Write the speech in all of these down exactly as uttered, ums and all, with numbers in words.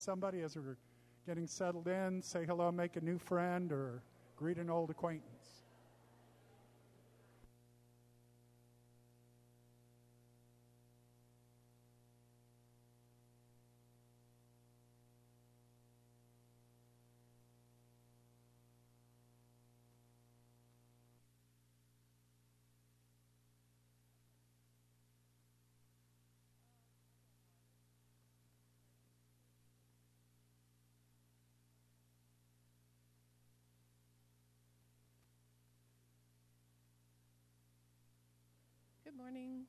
somebody as we're getting settled in, say hello, make a new friend, or greet an old acquaintance. Good morning.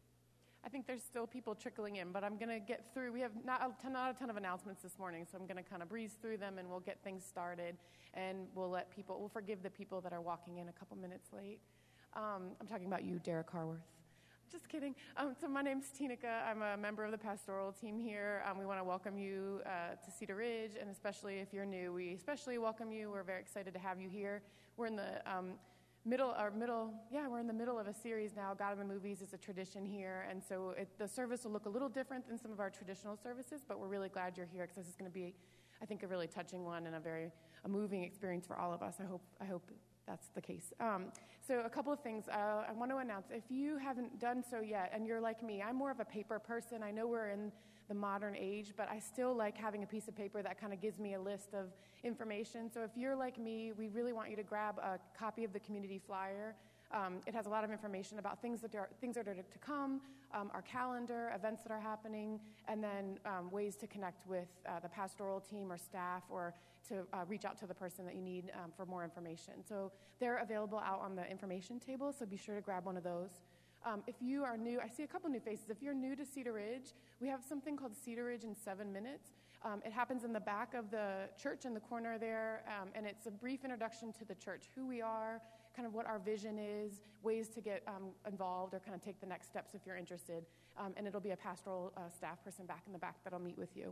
I think there's still people trickling in, but I'm going to get through. We have not a, ton, not a ton of announcements this morning, so I'm going to kind of breeze through them, and we'll get things started, and we'll let people, we'll forgive the people that are walking in a couple minutes late. Um, I'm talking about you, Derek Harworth. Just kidding. Um, so my name's Tinica. I'm a member of the pastoral team here. Um, we want to welcome you uh, to Cedar Ridge, and especially if you're new, we especially welcome you. We're very excited to have you here. We're in the um, Middle, or middle, yeah, we're in the middle of a series now. God in the Movies is a tradition here, and so it, the service will look a little different than some of our traditional services, but we're really glad you're here because this is going to be, I think, a really touching one and a very a moving experience for all of us. I hope I hope that's the case. Um, so a couple of things uh, I want to announce. If you haven't done so yet, and you're like me, I'm more of a paper person. I know we're in the modern age, but I still like having a piece of paper that kind of gives me a list of information. So if you're like me, we really want you to grab a copy of the community flyer. Um, it has a lot of information about things that are things that are to come, um, our calendar, events that are happening, and then um, ways to connect with uh, the pastoral team or staff, or to uh, reach out to the person that you need um, for more information. So they're available out on the information table, so be sure to grab one of those. Um, if you are new, I see a couple new faces. If you're new to Cedar Ridge, we have something called Cedar Ridge in seven minutes. Um, it happens in the back of the church in the corner there, um, and it's a brief introduction to the church, who we are, kind of what our vision is, ways to get um, involved or kind of take the next steps if you're interested. Um, and it'll be a pastoral uh, staff person back in the back that'll meet with you.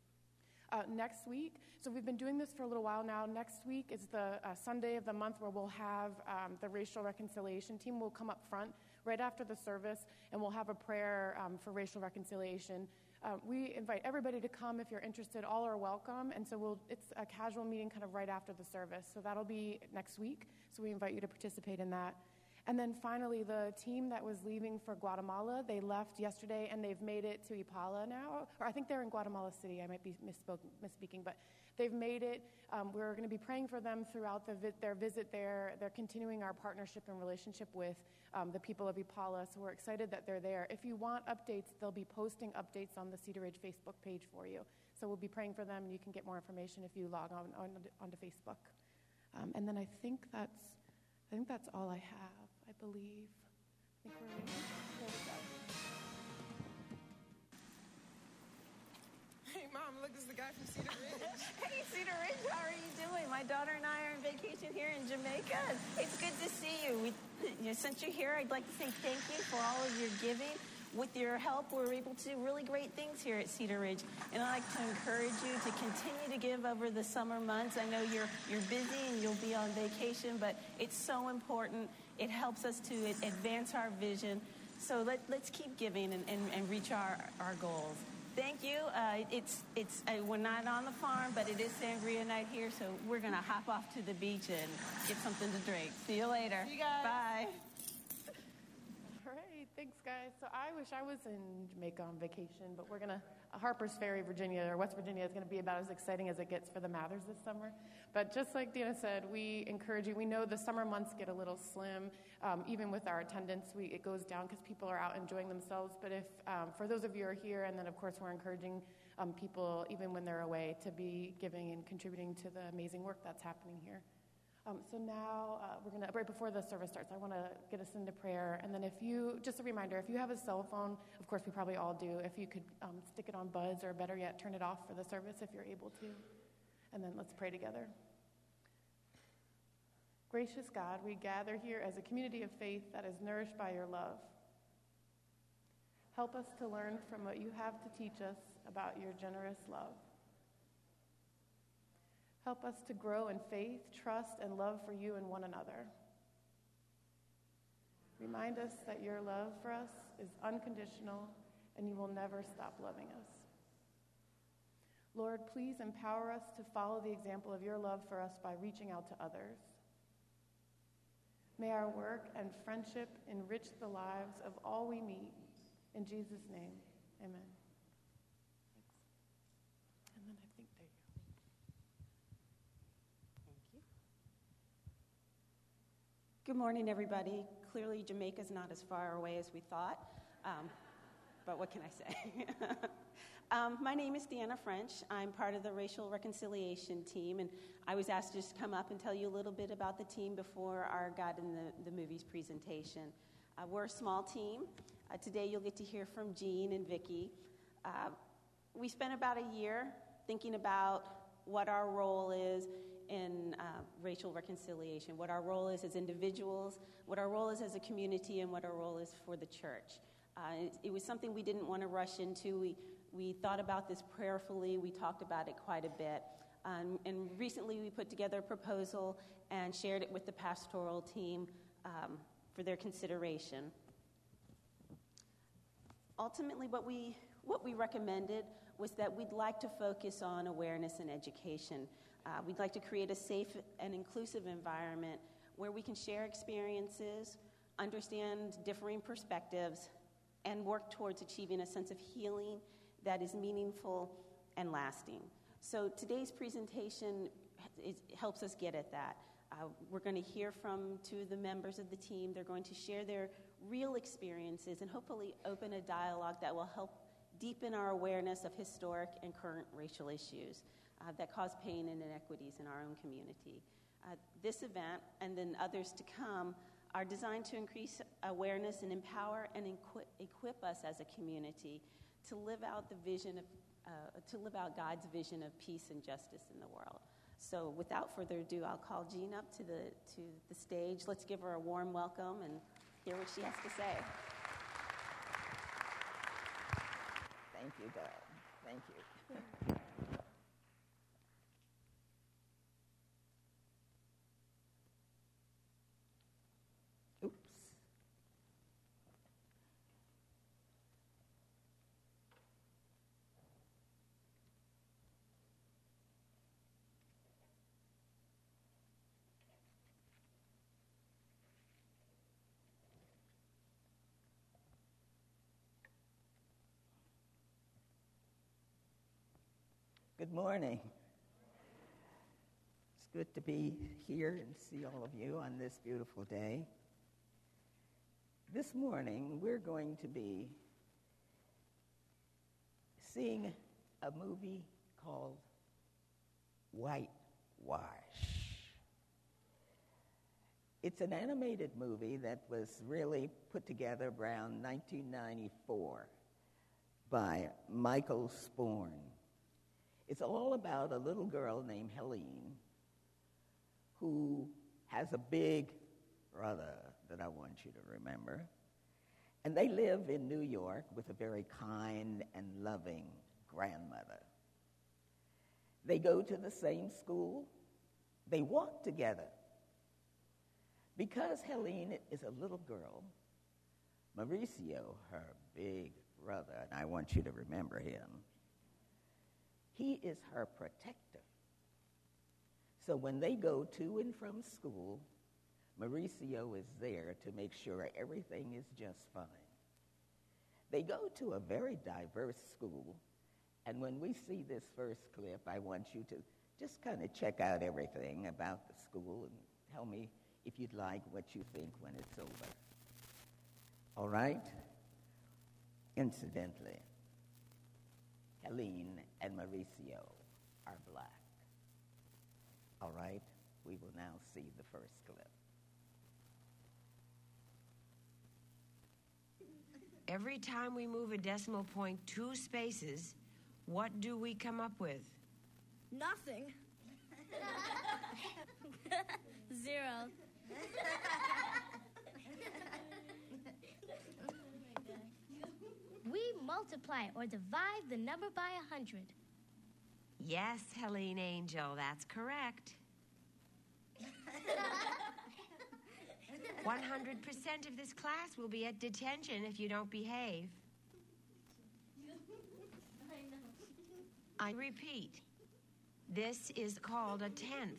Uh, next week, so we've been doing this for a little while now. Next week is the uh, Sunday of the month where we'll have um, the racial reconciliation team will come up front right after the service, and we'll have a prayer um, for racial reconciliation. Uh, we invite everybody to come if you're interested. All are welcome, and so we'll, it's a casual meeting kind of right after the service. So that'll be next week, so we invite you to participate in that. And then finally, the team that was leaving for Guatemala, they left yesterday, and they've made it to Ipala now. Or I think they're in Guatemala City. I might be misspoke, misspeaking, but they've made it. Um, we're going to be praying for them throughout the vi- their visit there. They're continuing our partnership and relationship with um, the people of Ipala, so we're excited that they're there. If you want updates, they'll be posting updates on the Cedar Ridge Facebook page for you. So we'll be praying for them, and you can get more information if you log on, on onto Facebook. Um, and then I think that's I think that's all I have. I believe. I think we're ready. There we go. Hey, Mom, look, this is the guy from Cedar Ridge. Hey, Cedar Ridge, how are you doing? My daughter and I are on vacation here in Jamaica. It's good to see you. We, you know, since you're here, I'd like to say thank you for all of your giving. With your help, we're able to do really great things here at Cedar Ridge. And I'd like to encourage you to continue to give over the summer months. I know you're you're busy and you'll be on vacation, but it's so important. It helps us to advance our vision. So let, let's keep giving and, and, and reach our, our goals. Thank you. Uh, it's it's uh, we're not on the farm, but it is sangria night here, so we're going to hop off to the beach and get something to drink. See you later. See you guys. Bye. All right, thanks, guys. So I wish I was in Jamaica on vacation, but we're going to, Harper's Ferry, Virginia, or West Virginia is going to be about as exciting as it gets for the Mathers this summer. But just like Dana said, we encourage you. We know the summer months get a little slim. Um, even with our attendance, we, it goes down because people are out enjoying themselves. But if, um, for those of you who are here, and then, of course, we're encouraging um, people, even when they're away, to be giving and contributing to the amazing work that's happening here. Um, so now uh, we're going to, right before the service starts, I want to get us into prayer. And then if you, just a reminder, if you have a cell phone, of course we probably all do, if you could um, stick it on buzz, or better yet, turn it off for the service if you're able to. And then let's pray together. Gracious God, we gather here as a community of faith that is nourished by your love. Help us to learn from what you have to teach us about your generous love. Help us to grow in faith, trust, and love for you and one another. Remind us that your love for us is unconditional and you will never stop loving us. Lord, please empower us to follow the example of your love for us by reaching out to others. May our work and friendship enrich the lives of all we meet. In Jesus' name, amen. Thanks. And then I think there you go. Thank you. Good morning, everybody. Clearly, Jamaica's not as far away as we thought, um, but what can I say? um, my name is Deanna French. I'm part of the Racial Reconciliation team, and I was asked to just come up and tell you a little bit about the team before our God in the, the Movies presentation. Uh, we're a small team. Uh, today, you'll get to hear from Jean and Vicki. Uh, we spent about a year thinking about what our role is in uh, racial reconciliation, what our role is as individuals, what our role is as a community, and what our role is for the church. Uh, it, it was something we didn't want to rush into. We, we thought about this prayerfully. We talked about it quite a bit. Um, and recently we put together a proposal and shared it with the pastoral team um, for their consideration. Ultimately, what we, what we recommended was that we'd like to focus on awareness and education. Uh, we'd like to create a safe and inclusive environment where we can share experiences, understand differing perspectives, and work towards achieving a sense of healing that is meaningful and lasting. So today's presentation is, helps us get at that. Uh, we're going to hear from two of the members of the team. They're going to share their real experiences and hopefully open a dialogue that will help deepen our awareness of historic and current racial issues uh, that cause pain and inequities in our own community. Uh, this event, and then others to come, are designed to increase awareness and empower and equi- equip us as a community to live out the vision of, uh, to live out God's vision of peace and justice in the world. So without further ado, I'll call Jean up to the, to the stage. Let's give her a warm welcome and hear what she has to say. Thank you, Doug. Thank you. Oops. Good morning. It's good to be here and see all of you on this beautiful day. This morning, we're going to be seeing a movie called Whitewash. It's an animated movie that was really put together around nineteen ninety-four by Michael Sporn. It's all about a little girl named Helene who has a big brother that I want you to remember. And they live in New York with a very kind and loving grandmother. They go to the same school. They walk together. Because Helene is a little girl, Mauricio, her big brother, and I want you to remember him, he is her protector. So when they go to and from school, Mauricio is there to make sure everything is just fine. They go to a very diverse school, and when we see this first clip, I want you to just kind of check out everything about the school and tell me if you'd like what you think when it's over. All right? Incidentally, Helene and Mauricio are black. All right? We will now see the first clip. Every time we move a decimal point two spaces, what do we come up with? Nothing. Zero. We multiply or divide the number by a hundred. Yes, Helene Angel, that's correct. one hundred percent of this class will be at detention if you don't behave. I repeat, this is called a tenth.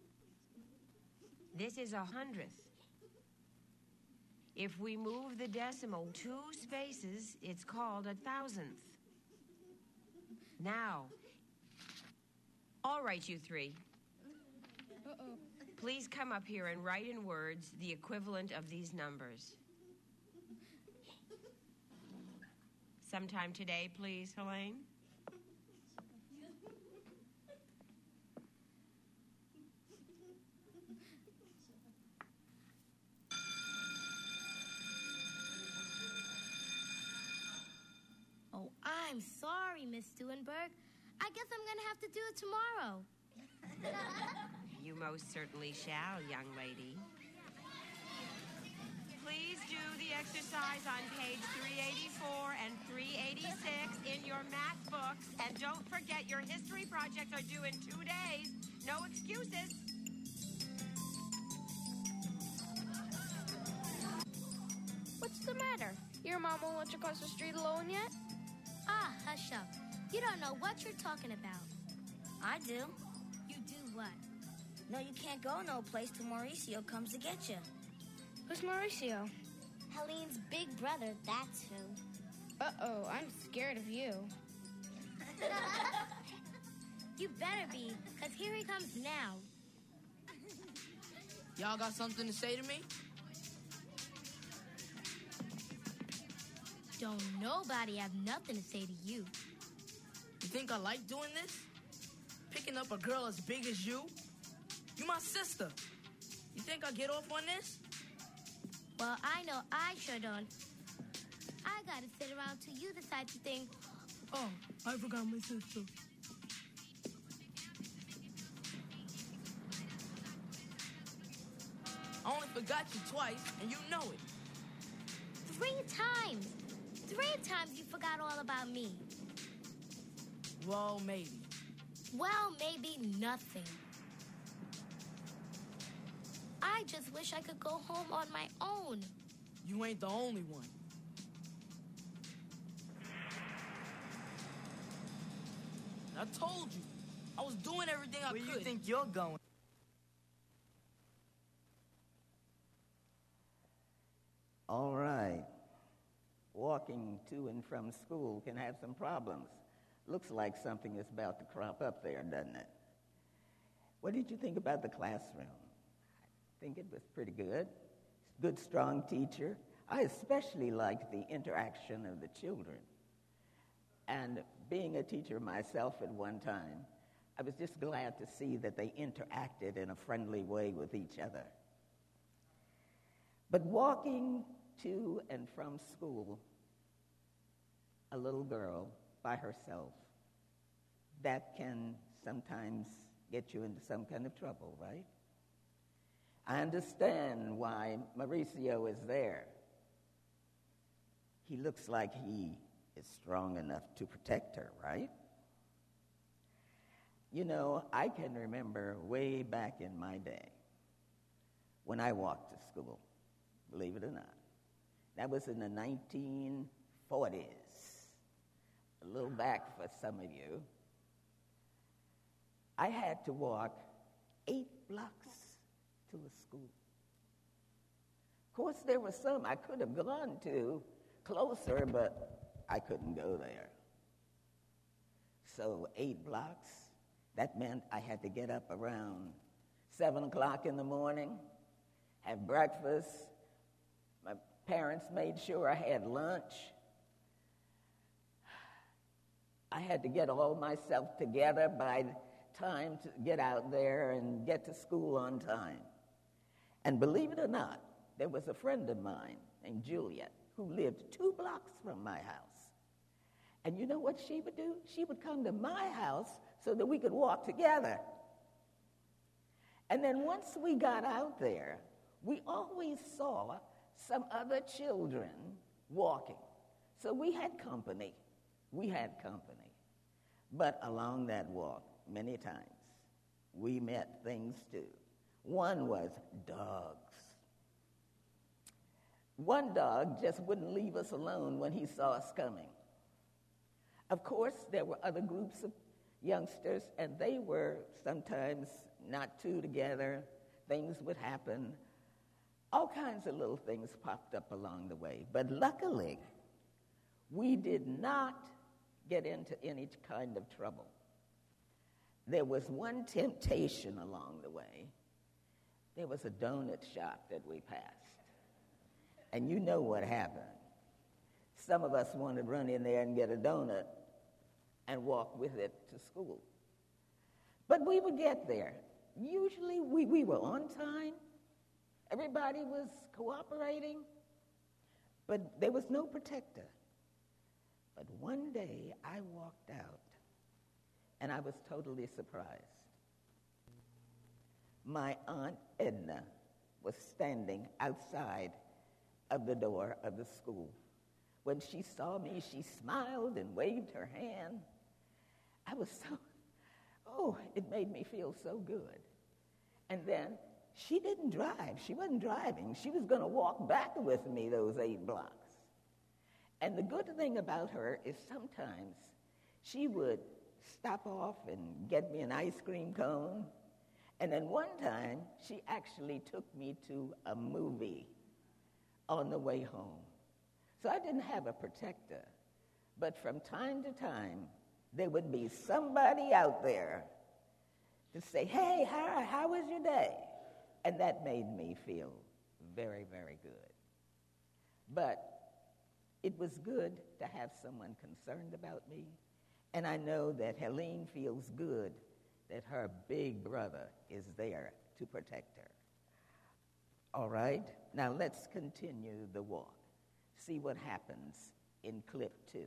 This is a hundredth. If we move the decimal two spaces, it's called a thousandth. Now, all right, you three. Uh-oh. Please come up here and write in words the equivalent of these numbers. Sometime today, please, Helene. Oh, I'm sorry, Miss Stuenberg. I guess I'm going to have to do it tomorrow. You most certainly shall, young lady. Please do the exercise on page three eighty-four and three eighty-six in your math books. And don't forget your history projects are due in two days. No excuses. What's the matter? Your mom won't let you cross the street alone yet? Ah, hush up. You don't know what you're talking about. I do. You do what? No, you can't go no place till Mauricio comes to get you. Who's Mauricio? Helene's big brother, that's who. Uh-oh, I'm scared of you. You better be, because here he comes now. Y'all got something to say to me? Don't nobody have nothing to say to you. You think I like doing this? Picking up a girl as big as you? You my sister. You think I get off on this? Well, I know I sure don't. I gotta sit around till you decide to think, oh, I forgot my sister. I only forgot you twice, and you know it. Three times. Three times you forgot all about me. Well, maybe. Well, maybe nothing. I just wish I could go home on my own. You ain't the only one. I told you. I was doing everything I Where could. Where you think you're going? All right. Walking to and from school can have some problems. Looks like something is about to crop up there, doesn't it? What did you think about the classroom? I think it was pretty good. Good, strong teacher. I especially liked the interaction of the children. And being a teacher myself at one time, I was just glad to see that they interacted in a friendly way with each other. But walking to and from school, a little girl by herself, that can sometimes get you into some kind of trouble, right? I understand why Mauricio is there. He looks like he is strong enough to protect her, right? You know, I can remember way back in my day when I walked to school, believe it or not. That was in the nineteen forties. A little back for some of you. I had to walk eight blocks to a school. Of course, there were some I could have gone to closer, but I couldn't go there. So eight blocks, that meant I had to get up around seven o'clock in the morning, have breakfast. My parents made sure I had lunch. I had to get all myself together by time to get out there and get to school on time. And believe it or not, there was a friend of mine named Juliet who lived two blocks from my house. And you know what she would do? She would come to my house so that we could walk together. And then once we got out there, we always saw some other children walking. So we had company. We had company. But along that walk, many times, we met things too. One was dogs. One dog just wouldn't leave us alone when he saw us coming. Of course, there were other groups of youngsters, and they were sometimes not two together. Things would happen. All kinds of little things popped up along the way. But luckily, we did not get into any kind of trouble. There was one temptation along the way. There was a donut shop that we passed. And you know what happened. Some of us wanted to run in there and get a donut and walk with it to school. But we would get there. Usually we, we were on time. Everybody was cooperating. But there was no protector. But one day I walked out, and I was totally surprised. My Aunt Edna was standing outside of the door of the school. When she saw me, she smiled and waved her hand. I was so, oh, it made me feel so good. And then she didn't drive. She wasn't driving. She was going to walk back with me those eight blocks. And the good thing about her is sometimes she would stop off and get me an ice cream cone. And then one time, she actually took me to a movie on the way home. So I didn't have a protector. But from time to time, there would be somebody out there to say, hey, how, how was your day? And that made me feel very, very good. But it was good to have someone concerned about me. And I know that Helene feels good that her big brother is there to protect her. All right, now let's continue the walk. See what happens in clip two.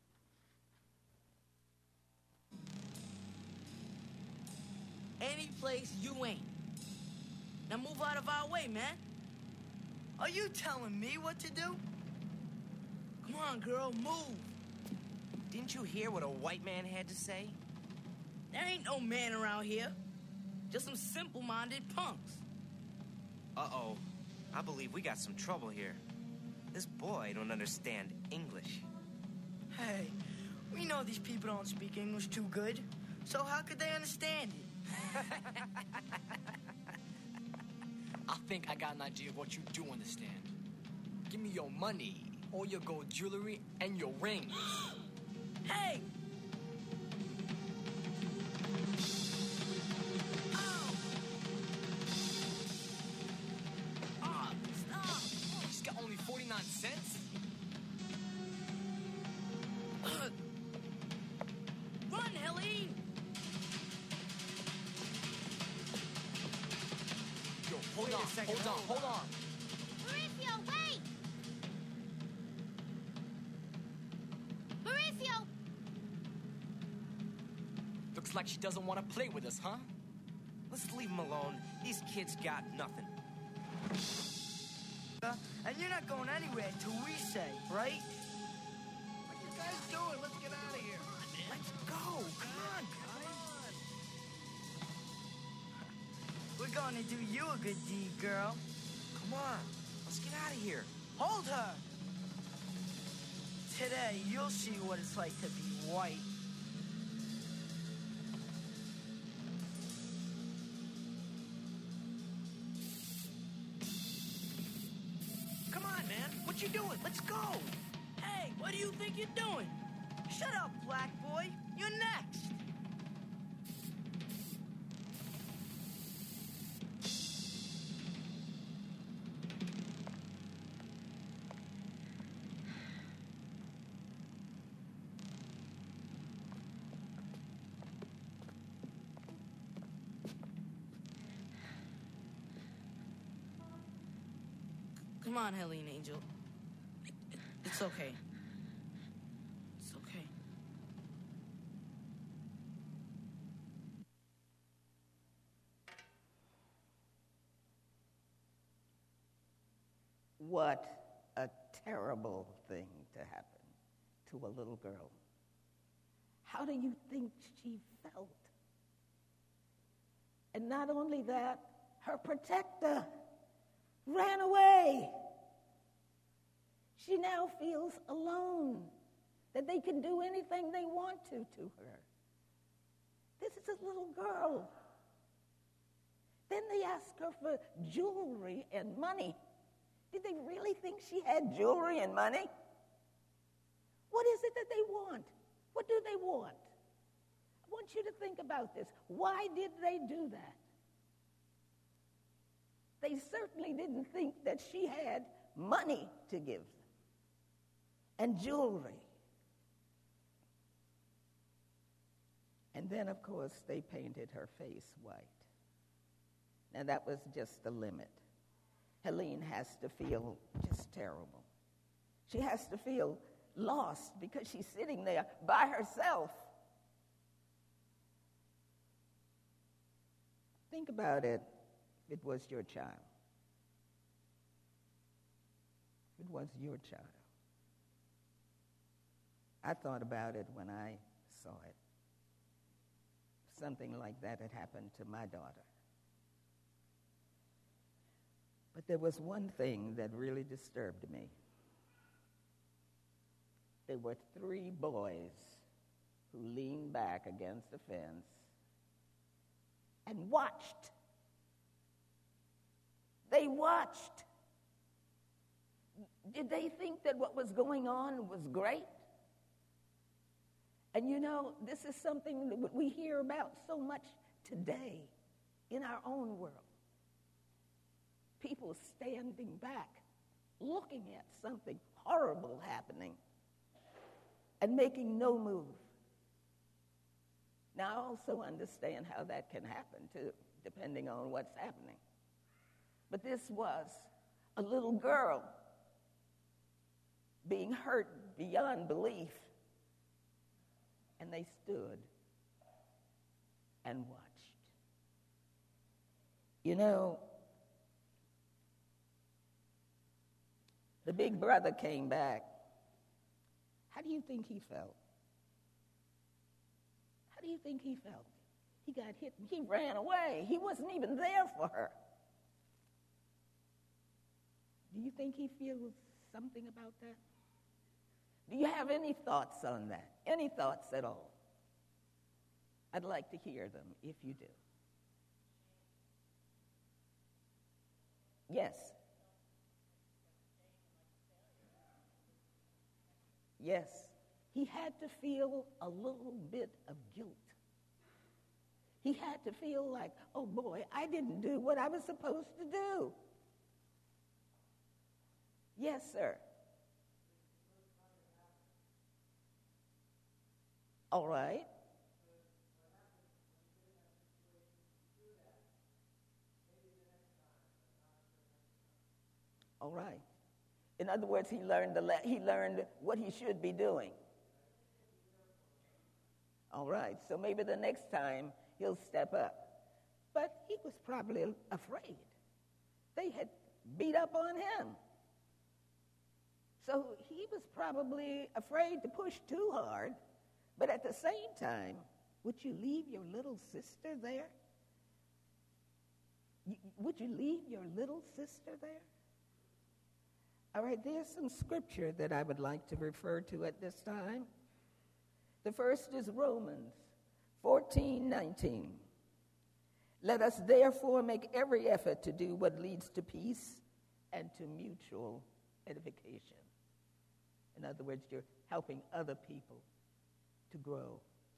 Any place you ain't. Now move out of our way, man. Are you telling me what to do? Come on, girl, move. Didn't you hear what a white man had to say? There ain't no man around here. Just some simple-minded punks. Uh-oh. I believe we got some trouble here. This boy don't understand English. Hey, we know these people don't speak English too good, so how could they understand it? I think I got an idea of what you do understand. Give me your money, all your gold jewelry, and your rings. Hey! Oh! Ah, stop! He's got only forty-nine cents? Run, Helene! Yo, hold Wait on, a second, hold on, hold hold on. Mauricio, wait! Mauricio! Looks like she doesn't want to play with us, huh? Let's leave him alone. These kids got nothing. Uh, and you're not going anywhere till we say, right? What you guys doing? Let's get out of here. Let's go. Come on, guys. We're going to do you a good deed, girl. Come on. Let's get out of here. Hold her. Today, you'll see what it's like to be white. Come on, man. What you doing? Let's go. Hey, what do you think you're doing? Shut up, black boy. You're next. Come on, Helene Angel. It's okay. It's okay. What a terrible thing to happen to a little girl. How do you think she felt? And not only that, her protector ran away. She now feels alone, that they can do anything they want to to her. this is a little girl. Then they ask her for jewelry and money. Did they really think she had jewelry and money? What is it that they want? What do they want? I want you to think about this. Why did they do that? They certainly didn't think that she had money to give them and jewelry. And then, of course, they painted her face white. Now, that was just the limit. Helene has to feel just terrible. She has to feel lost because she's sitting there by herself. Think about it if it was your child. If it was your child. I thought about it when I saw it. Something like that had happened to my daughter. But there was one thing that really disturbed me. There were three boys who leaned back against the fence and watched. They watched. Did they think that what was going on was great? And you know, this is something that we hear about so much today in our own world. People standing back, looking at something horrible happening, and making no move. Now, I also understand how that can happen, too, depending on what's happening. But this was a little girl being hurt beyond belief. And they stood and watched. You know, the big brother came back. How do you think he felt? How do you think he felt? He got hit and he ran away. He wasn't even there for her. Do you think he feels something about that? Do you have any thoughts on that? Any thoughts at all? I'd like to hear them if you do. Yes. Yes. He had to feel a little bit of guilt. He had to feel like, oh boy, I didn't do what I was supposed to do. Yes, sir. All right. All right. In other words, he learned the le- he learned what he should be doing. All right. So maybe the next time he'll step up. But he was probably afraid. They had beat up on him. So he was probably afraid to push too hard. But at the same time, would you leave your little sister there? You, would you leave your little sister there? All right, there's some scripture that I would like to refer to at this time. The first is Romans fourteen nineteen. Let us therefore make every effort to do what leads to peace and to mutual edification. In other words, you're helping other people to grow.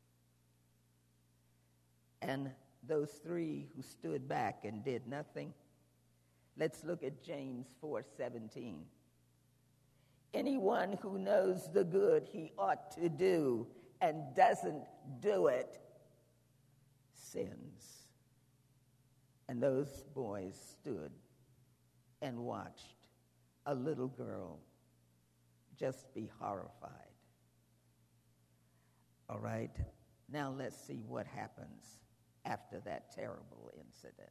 And those three who stood back and did nothing, let's look at James four seventeen. Anyone who knows the good he ought to do and doesn't do it sins. And those boys stood and watched a little girl just be horrified. All right, now let's see what happens after that terrible incident.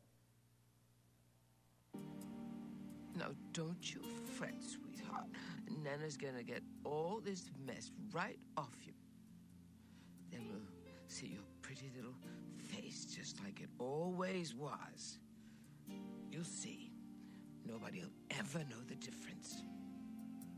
Now, don't you fret, sweetheart. Nana's gonna get all this mess right off you. Then we'll see your pretty little face just like it always was. You'll see. Nobody'll ever know the difference.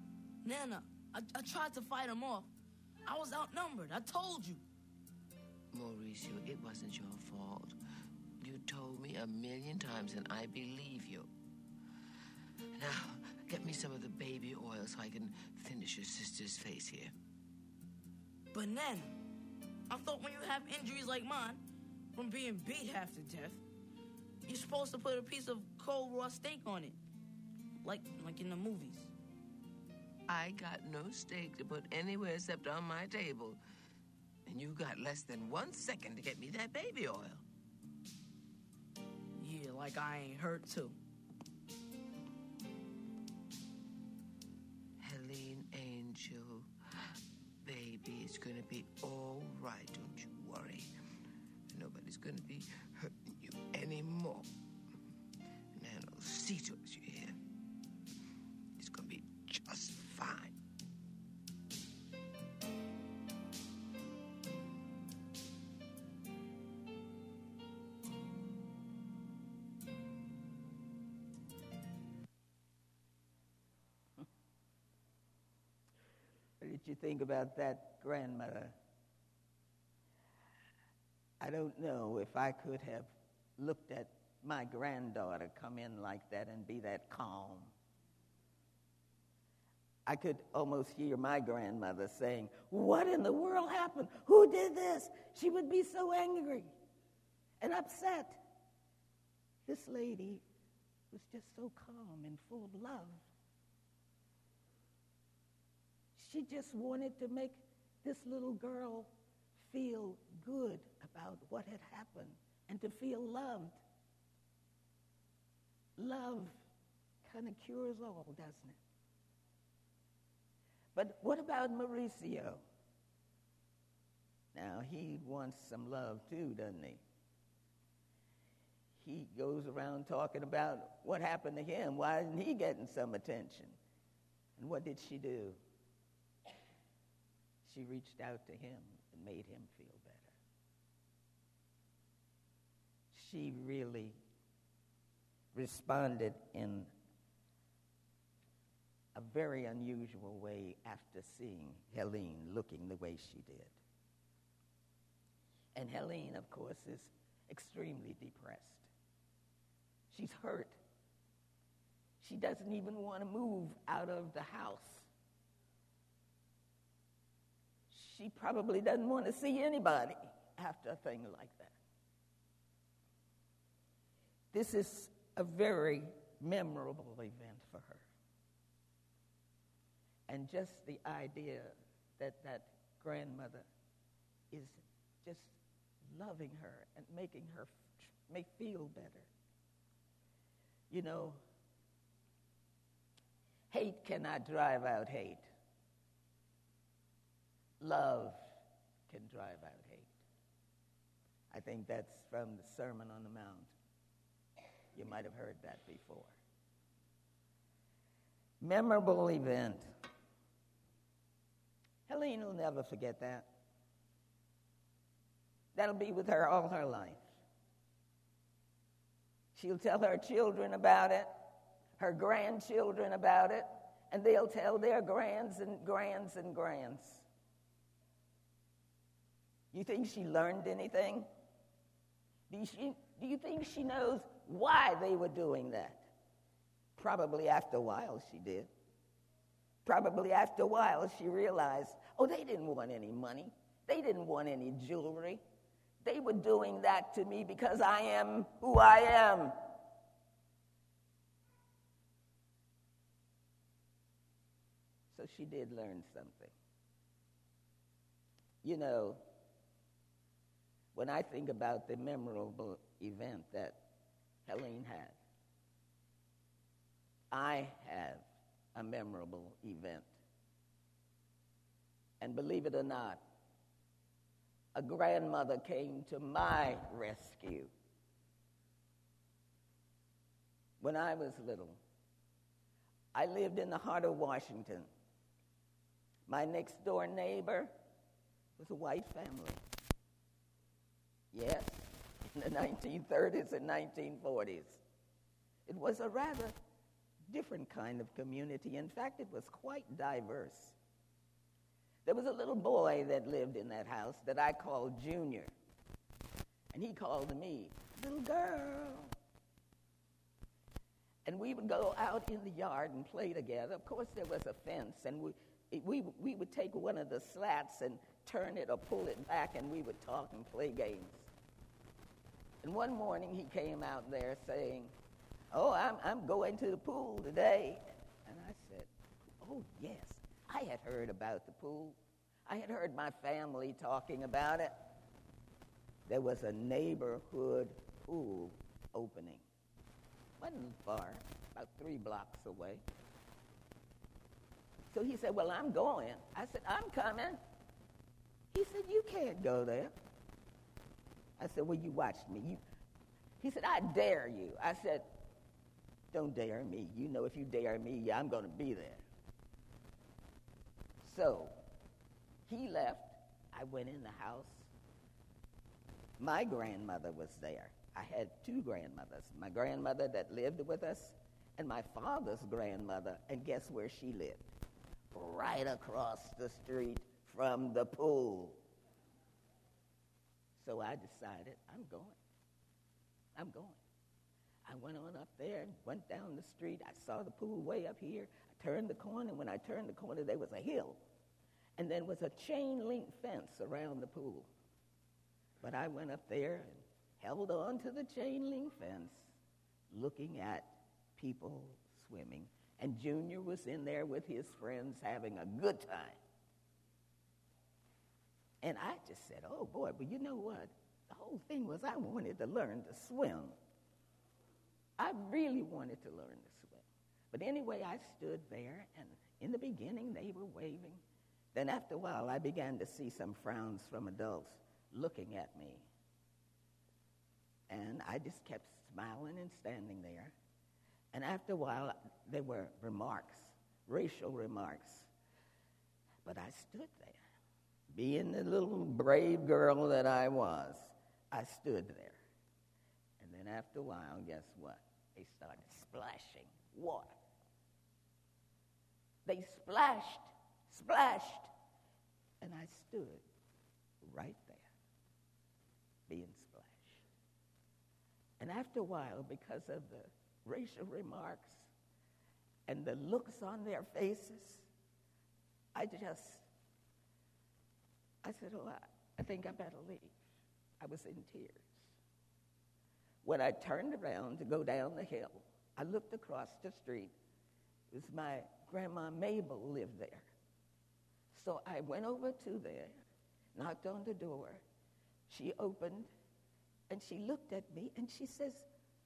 Nana, I, I tried to fight him off. I was outnumbered. I told you. Mauricio, it wasn't your fault. You told me a million times, and I believe you. Now, get me some of the baby oil so I can finish your sister's face here. But Nan, I thought when you have injuries like mine, from being beat half to death, you're supposed to put a piece of cold raw steak on it. Like, like in the movies. I got no steak to put anywhere except on my table. And you got less than one second to get me that baby oil. Yeah, like I ain't hurt too. Helene Angel, baby, it's gonna be all right, don't you worry. Nobody's gonna be hurting you anymore. Nan will see to it, you hear? It's gonna be just fine. What did you think about that, grandmother? I don't know if I could have looked at my granddaughter come in like that and be that calm. I could almost hear my grandmother saying, "What in the world happened? Who did this?" She would be so angry and upset. This lady was just so calm and full of love. She just wanted to make this little girl feel good about what had happened and to feel loved. Love kind of cures all, doesn't it? But what about Mauricio? Now, he wants some love too, doesn't he? He goes around talking about what happened to him. Why isn't he getting some attention? And what did she do? She reached out to him and made him feel better. She really responded in a very unusual way after seeing Helene looking the way she did. And Helene, of course, is extremely depressed. She's hurt. She doesn't even want to move out of the house. She probably doesn't want to see anybody after a thing like that. This is a very memorable event for her. And just the idea that that grandmother is just loving her and making her f- may feel better. You know, hate cannot drive out hate. Love can drive out hate. I think that's from the Sermon on the Mount. You might have heard that before. Memorable event. Helene will never forget that. That'll be with her all her life. She'll tell her children about it, her grandchildren about it, and they'll tell their grands and grands and grands. You think she learned anything? Do you, she, do you think she knows why they were doing that? Probably after a while she did. Probably after a while she realized, oh, they didn't want any money. They didn't want any jewelry. They were doing that to me because I am who I am. So she did learn something. You know, when I think about the memorable event that Helene had, I have a memorable event. And believe it or not, a grandmother came to my rescue. When I was little, I lived in the heart of Washington. My next door neighbor was a white family. Yes, in the nineteen thirties and nineteen forties. It was a rather different kind of community. In fact, it was quite diverse. There was a little boy that lived in that house that I called Junior. And he called to me, little girl. And we would go out in the yard and play together. Of course, there was a fence, and we, we, we would take one of the slats and turn it or pull it back, and we would talk and play games. And one morning, he came out there saying, oh, I'm, I'm going to the pool today. And I said, oh, yes. I had heard about the pool. I had heard my family talking about it. There was a neighborhood pool opening. Wasn't far, about three blocks away. So he said, well, I'm going. I said, I'm coming. He said, you can't go there. I said, well, you watched me. You. He said, I dare you. I said, don't dare me. You know if you dare me, I'm going to be there. So he left. I went in the house. My grandmother was there. I had two grandmothers, my grandmother that lived with us and my father's grandmother, and guess where she lived? Right across the street from the pool. So I decided, I'm going. I'm going. I went on up there and went down the street. I saw the pool way up here. I turned the corner, and when I turned the corner, there was a hill. And there was a chain link fence around the pool. But I went up there and held on to the chain link fence, looking at people swimming. And Junior was in there with his friends having a good time. And I just said, oh, boy, but you know what? The whole thing was I wanted to learn to swim. I really wanted to learn to swim. But anyway, I stood there, and in the beginning, they were waving. Then after a while, I began to see some frowns from adults looking at me. And I just kept smiling and standing there. And after a while, there were remarks, racial remarks. But I stood there. Being the little brave girl that I was, I stood there. And then after a while, guess what? They started splashing water. They splashed, splashed. And I stood right there, being splashed. And after a while, because of the racial remarks and the looks on their faces, I just, I said, oh, I, I think I better leave. I was in tears. When I turned around to go down the hill, I looked across the street. It was my grandma Mabel lived there. So I went over to there, knocked on the door. She opened, and she looked at me, and she says,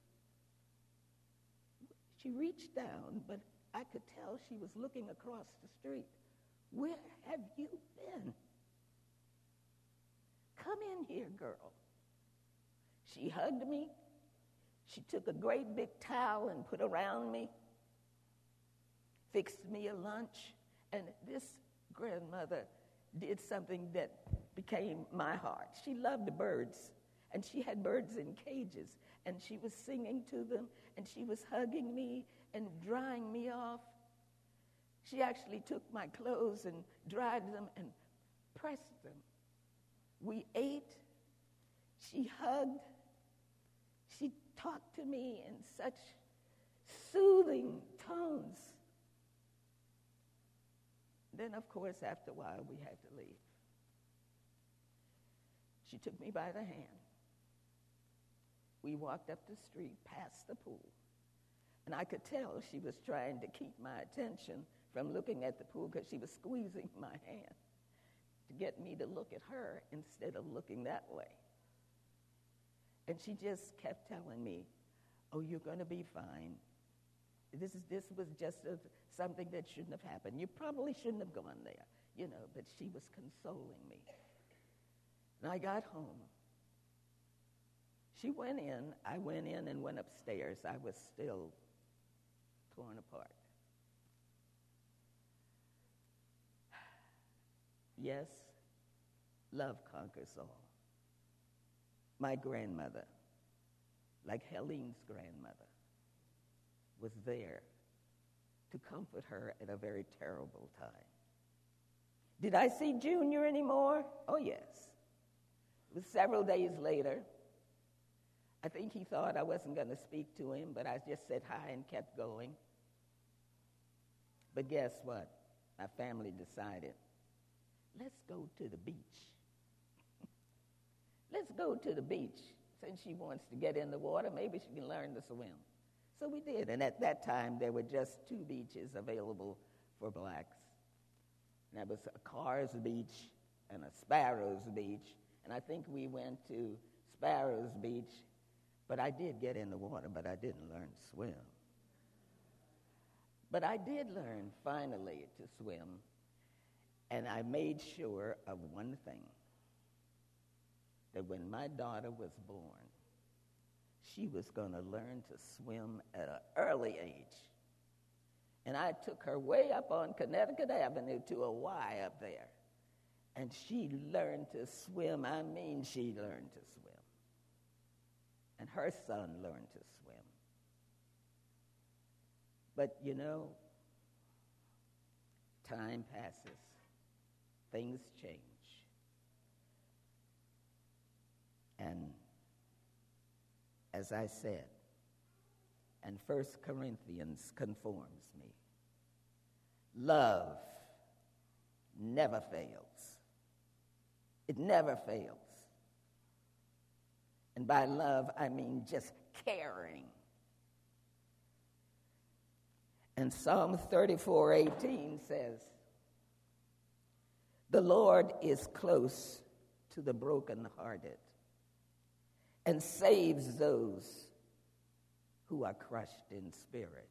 she reached down, but I could tell she was looking across the street. Where have you been? Come in here, girl. She hugged me. She took a great big towel and put around me, fixed me a lunch, and this grandmother did something that became my heart. She loved birds, and she had birds in cages, and she was singing to them, and she was hugging me and drying me off. She actually took my clothes and dried them and pressed them. We ate. She hugged. She talked to me in such soothing tones. Then, of course, after a while, we had to leave. She took me by the hand. We walked up the street past the pool. And I could tell she was trying to keep my attention from looking at the pool because she was squeezing my hand to get me to look at her instead of looking that way. And she just kept telling me, oh, you're going to be fine. This is this was just a, something that shouldn't have happened. You probably shouldn't have gone there, you know, but she was consoling me. And I got home. She went in. I went in and went upstairs. I was still torn apart. Yes, love conquers all. My grandmother, like Helene's grandmother, was there to comfort her at a very terrible time. Did I see Junior anymore? Oh, yes. It was several days later. I think he thought I wasn't going to speak to him, but I just said hi and kept going. But guess what? My family decided, let's go to the beach. Let's go to the beach. Since she wants to get in the water, maybe she can learn to swim. So we did, and at that time, there were just two beaches available for blacks. And that was a Carr's Beach and a Sparrows Beach, and I think we went to Sparrows Beach, but I did get in the water, but I didn't learn to swim. But I did learn, finally, to swim, and I made sure of one thing, that when my daughter was born, she was going to learn to swim at an early age. And I took her way up on Connecticut Avenue to a Y up there, and she learned to swim. I mean, she learned to swim. And her son learned to swim. But, you know, time passes. Things change. And as I said, and First Corinthians conforms me, love never fails. It never fails. And by love, I mean just caring. And Psalm thirty-four eighteen says, the Lord is close to the brokenhearted and saves those who are crushed in spirit.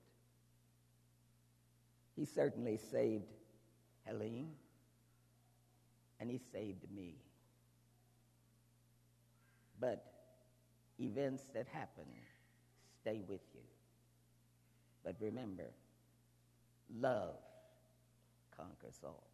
He certainly saved Helene, and he saved me. But events that happen stay with you. But remember, love conquers all.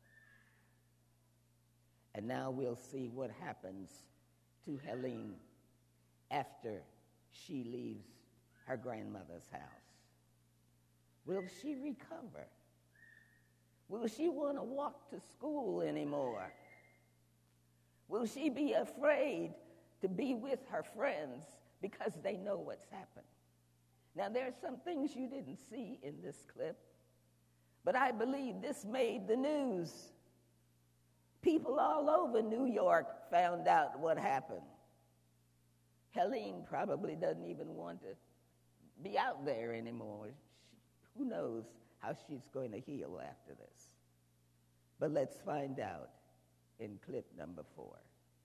And now we'll see what happens to Helene after she leaves her grandmother's house. Will she recover? Will she want to walk to school anymore? Will she be afraid to be with her friends because they know what's happened? Now, there are some things you didn't see in this clip, but I believe this made the news. People all over New York found out what happened. Helene probably doesn't even want to be out there anymore. She, who knows how she's going to heal after this. But let's find out in clip number four.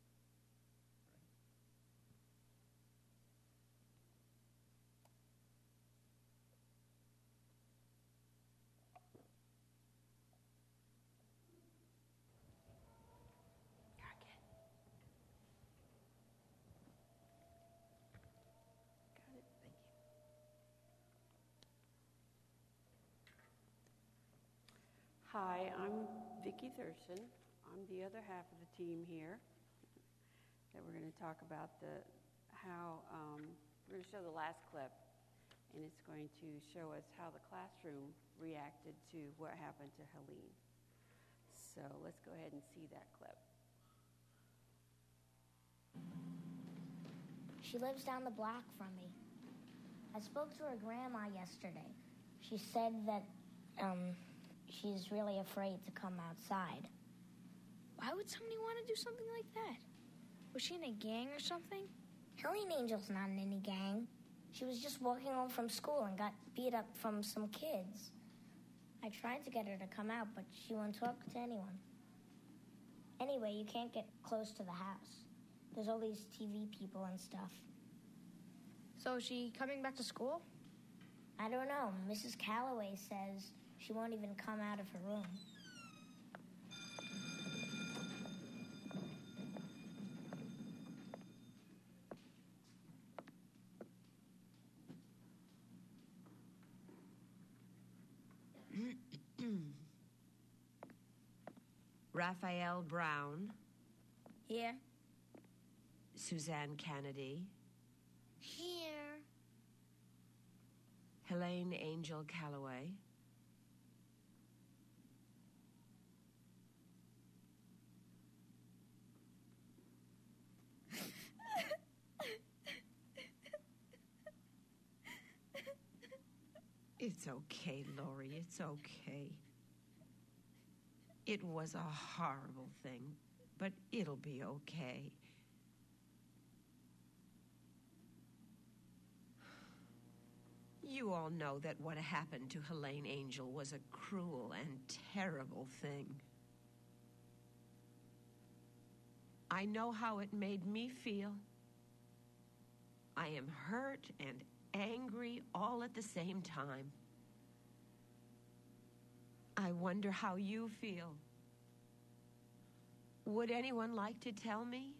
Hi, I'm Vicki Thurston. I'm the other half of the team here that we're going to talk about the how um, we're going to show the last clip, and it's going to show us how the classroom reacted to what happened to Helene. So let's go ahead and see that clip. She lives down the block from me. I spoke to her grandma yesterday. She said that um, she's really afraid to come outside. Why would somebody want to do something like that? Was she in a gang or something? Helene Angel's not in any gang. She was just walking home from school and got beat up from some kids. I tried to get her to come out, but she won't talk to anyone. Anyway, you can't get close to the house. There's all these T V people and stuff. So is she coming back to school? I don't know. Missus Calloway says she won't even come out of her room. Raphael Brown. Here. Suzanne Kennedy. Here. Helene Angel Calloway. It's okay, Lori. It's okay. It was a horrible thing, but it'll be okay. You all know that what happened to Helene Angel was a cruel and terrible thing. I know how it made me feel. I am hurt and angry all at the same time. I wonder how you feel. Would anyone like to tell me?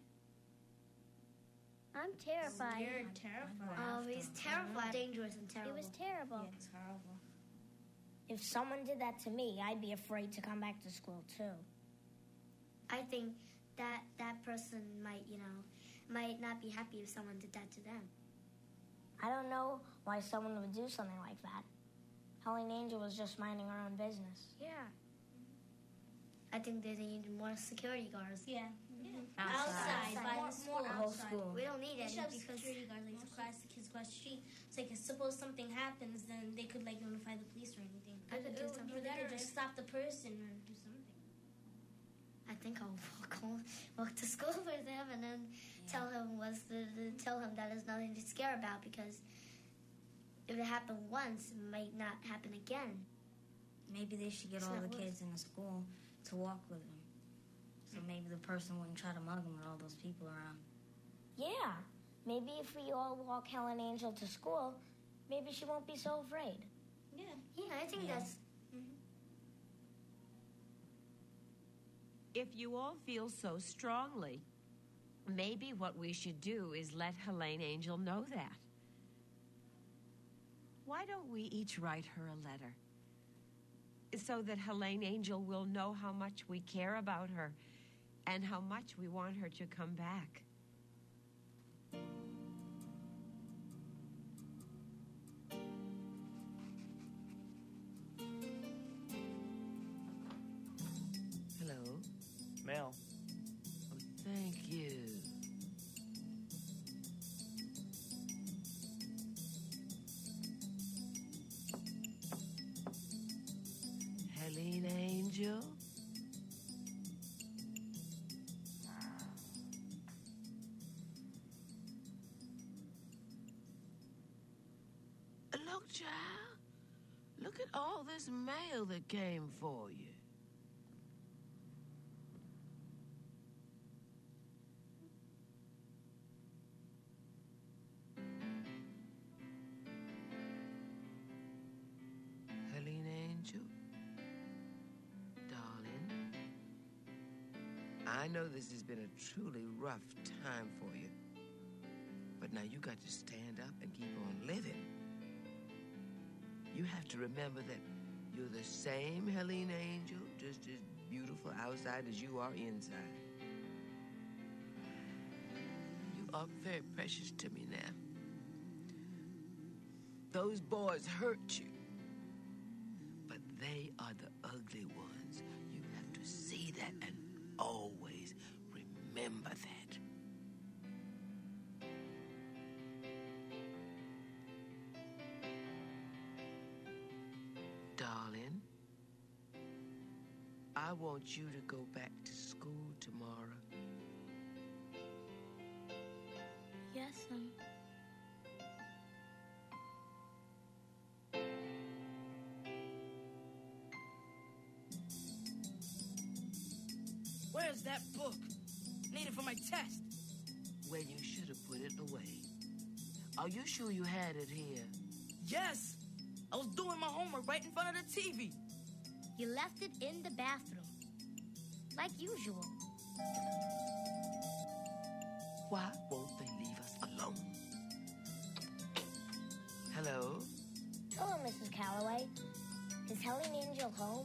I'm terrified. Scared, terrified. Oh, he's terrified. Dangerous and terrible. It was terrible. Yeah, it's horrible. If someone did that to me, I'd be afraid to come back to school, too. I think that that person might, you know, might not be happy if someone did that to them. I don't know why someone would do something like that. Helene Angel was just minding her own business. Yeah. I think they need more security guards. Yeah. yeah. Outside, outside, by more, the school. more Whole outside. school. We don't need They any should have because security guards like to class the kids across the street. So like, suppose something happens, then they could like notify the police or anything. I could do Or something. they could just stop the person or do something. I think I'll walk home, walk to school with him, and then yeah. tell him what's the, the tell him that there's nothing to scare about, because if it happened once, it might not happen again. Maybe they should get It's all the not worse. kids in the school to walk with them. So maybe the person wouldn't try to mug them with all those people around. Yeah. Maybe if we all walk Helen Angel to school, maybe she won't be so afraid. Yeah. Yeah, I think Yeah. that's... If you all feel so strongly, maybe what we should do is let Helene Angel know that. Why don't we each write her a letter so that Helene Angel will know how much we care about her and how much we want her to come back? Hello? Mel. Oh, thank you. Helene Angel? Look, child. Look at all this mail that came for you. Helene Angel, darling, I know this has been a truly rough time for you, but now you got to stand up and keep on living. You have to remember that you're the same Helene Angel, just as beautiful outside as you are inside. You are very precious to me now. Those boys hurt you, but they are the ugly ones. You have to see that and always remember that. Darling, I want you to go back to school tomorrow. Yes, honey. Where's that book? Need it for my test. Well, you should have put it away. Are you sure you had it here? Yes! I was doing my homework right in front of the T V. You left it in the bathroom, like usual. Why won't they leave us alone? Hello? Hello, Missus Calloway. Is Helene Angel home?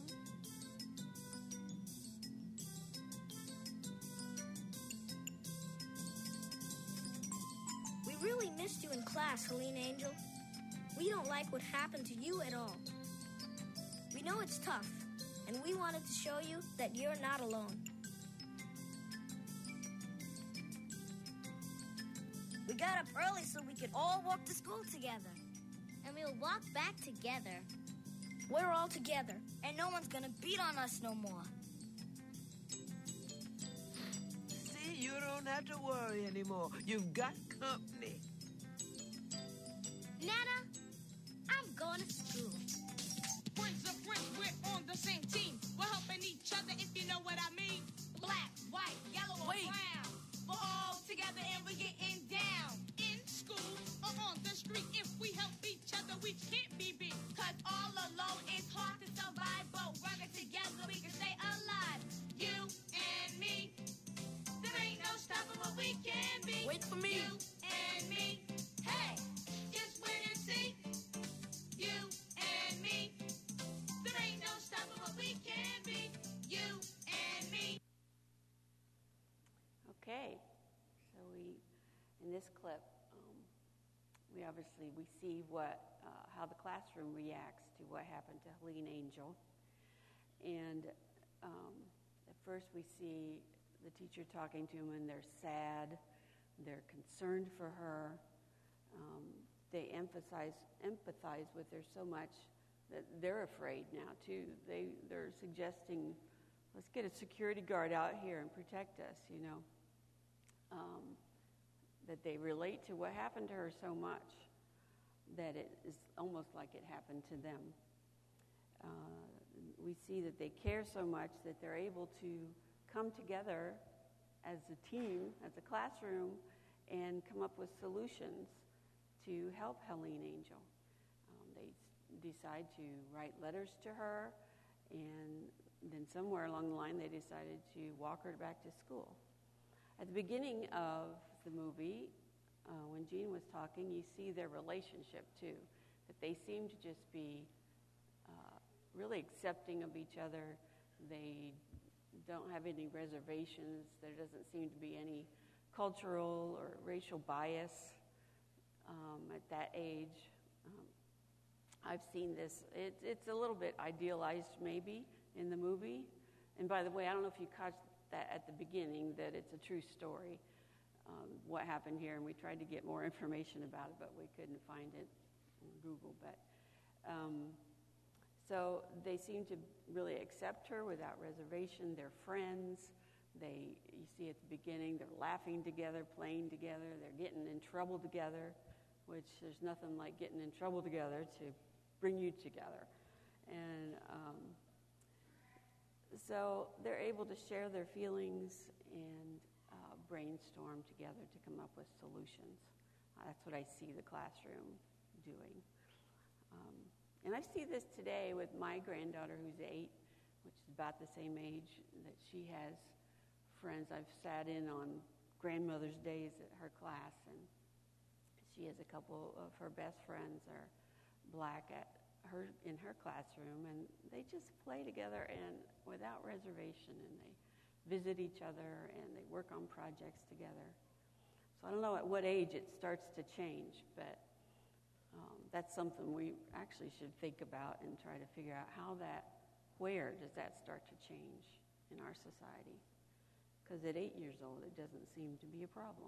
We really missed you in class, Helene Angel. We don't like what happened to you at all. We know it's tough, and we wanted to show you that you're not alone. We got up early so we could all walk to school together. and we'll walk back together. We're all together, and no one's gonna beat on us no more. See, you don't have to worry anymore. You've got company. Nana, I'm going to school. Friends are friends, we're on the same team. We're helping each other, if you know what I mean. Black, white, yellow, or Wait. brown. We're all together and we're getting down. In school or on the street, if we help each other, we can't be beat. Cause all alone is hard to survive, but working together we can stay alive. You and me, there ain't no stopping what we can be. Wait for me. You and me, hey, just wait and see. You and me, there ain't no stopping what we can be. You and me. Okay, so we, in this clip, um, we obviously, we see what, uh, how the classroom reacts to what happened to Helene Angel. And um, at first we see the teacher talking to them and they're sad, they're concerned for her. Um, they emphasize, empathize with her so much that they're afraid now too. They, they're suggesting, let's get a security guard out here and protect us, you know. Um, that they relate to what happened to her so much that it is almost like it happened to them. Uh, we see that they care so much that they're able to come together as a team, as a classroom, and come up with solutions to help Helene Angel. Um, they s- decide to write letters to her, and then somewhere along the line they decided to walk her back to school. At the beginning of the movie, uh, when Jean was talking, you see their relationship too, that they seem to just be uh, really accepting of each other. They don't have any reservations. There doesn't seem to be any cultural or racial bias um, at that age. Um, I've seen this. It, it's a little bit idealized maybe in the movie. And by the way, I don't know if you caught that at the beginning, that it's a true story, um, what happened here, and we tried to get more information about it, but we couldn't find it on Google. But um, so they seem to really accept her without reservation. They're friends. They, you see at the beginning, they're laughing together, playing together. They're getting in trouble together, which there's nothing like getting in trouble together to bring you together. And um, so they're able to share their feelings and uh, brainstorm together to come up with solutions. Uh, that's what I see the classroom doing. Um, and I see this today with my granddaughter who's eight, which is about the same age that she has friends. I've sat in on grandmother's days at her class, and she has a couple of her best friends are black at her in her classroom, and they just play together and without reservation, and they visit each other and they work on projects together. So I don't know at what age it starts to change, but um, that's something we actually should think about and try to figure out how that, where does that start to change in our society? Because at eight years old, it doesn't seem to be a problem.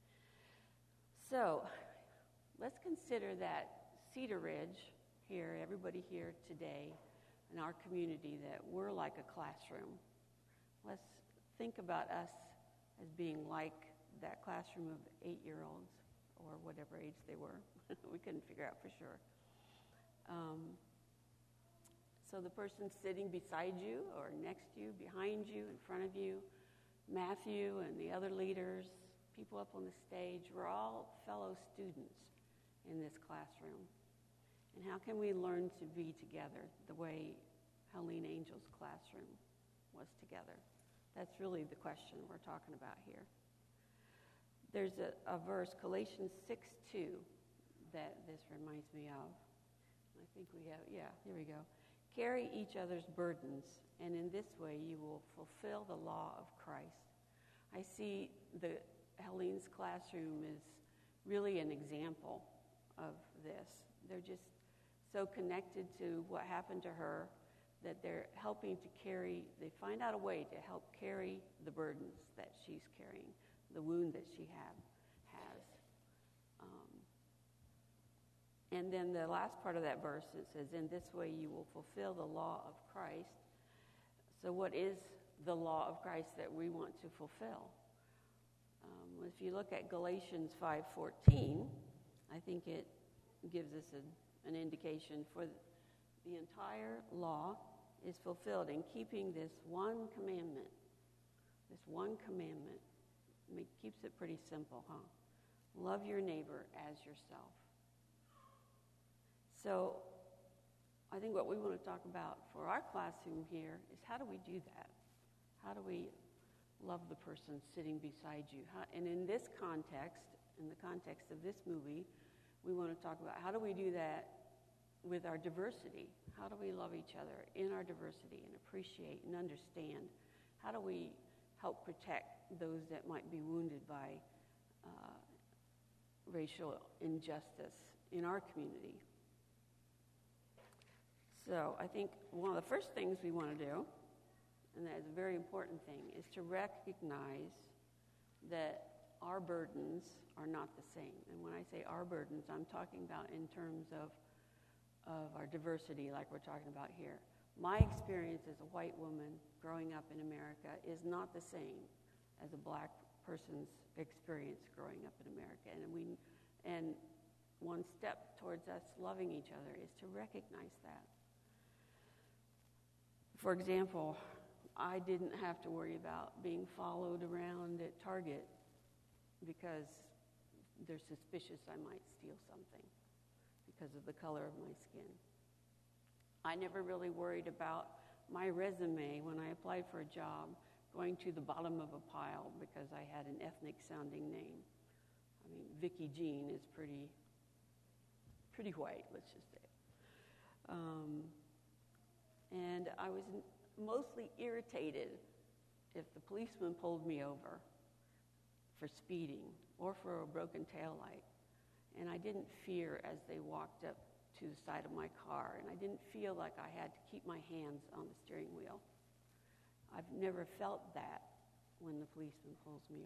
So let's consider that Cedar Ridge here, everybody here today in our community, that we're like a classroom. Let's think about us as being like that classroom of eight-year-olds or whatever age they were. We couldn't figure out for sure. Um, so the person sitting beside you or next to you, behind you, in front of you, Matthew and the other leaders, people up on the stage, we're all fellow students in this classroom. And how can we learn to be together the way Helene Angel's classroom was together? That's really the question we're talking about here. There's a, a verse, Galatians six two, that this reminds me of. I think we have, yeah, here we go. Carry each other's burdens, and in this way you will fulfill the law of Christ. I see the Helene's classroom is really an example of this. They're just so connected to what happened to her that they're helping to carry, they find out a way to help carry the burdens that she's carrying, the wound that she have, has. Um, And then the last part of that verse, it says, in this way you will fulfill the law of Christ. So what is the law of Christ that we want to fulfill? Um, if you look at Galatians five fourteen, I think it gives us a, an indication for the entire law is fulfilled in keeping this one commandment. This one commandment I mean, keeps it pretty simple, huh? Love your neighbor as yourself. So I think what we want to talk about for our classroom here is how do we do that? How do we love the person sitting beside you? How, and in this context, in the context of this movie, we want to talk about how do we do that with our diversity? How do we love each other in our diversity and appreciate and understand? How do we help protect those that might be wounded by uh, racial injustice in our community? So I think one of the first things we want to do, and that is a very important thing, is to recognize that our burdens are not the same. And when I say our burdens, I'm talking about in terms of, of our diversity, like we're talking about here. My experience as a white woman growing up in America is not the same as a black person's experience growing up in America. And we, and one step towards us loving each other is to recognize that. For example, I didn't have to worry about being followed around at Target because they're suspicious I might steal something because of the color of my skin. I never really worried about my resume when I applied for a job going to the bottom of a pile because I had an ethnic-sounding name. I mean, Vicky Jean is pretty, pretty white, let's just say. Um, and I was mostly irritated if the policeman pulled me over for speeding or for a broken taillight. And I didn't fear as they walked up to the side of my car, and I didn't feel like I had to keep my hands on the steering wheel. I've never felt that when the policeman pulls me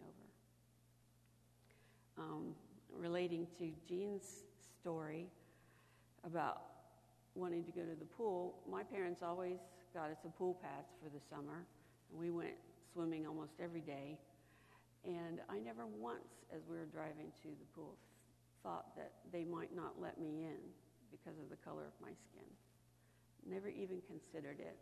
over. Um, relating to Jean's story about wanting to go to the pool, my parents always got us a pool pass for the summer, and we went swimming almost every day. And I never once, as we were driving to the pool, thought that they might not let me in because of the color of my skin. Never even considered it.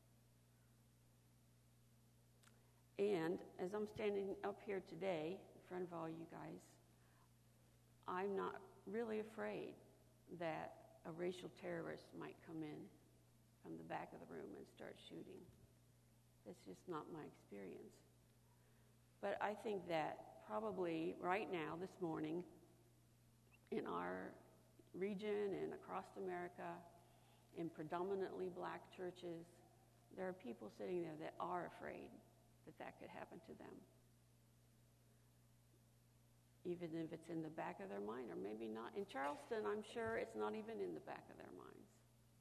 And as I'm standing up here today in front of all you guys, I'm not really afraid that a racial terrorist might come in from the back of the room and start shooting. That's just not my experience. But I think that probably right now, this morning, in our region and across America, in predominantly black churches, there are people sitting there that are afraid that that could happen to them. Even if it's in the back of their mind, or maybe not. In Charleston, I'm sure it's not even in the back of their minds.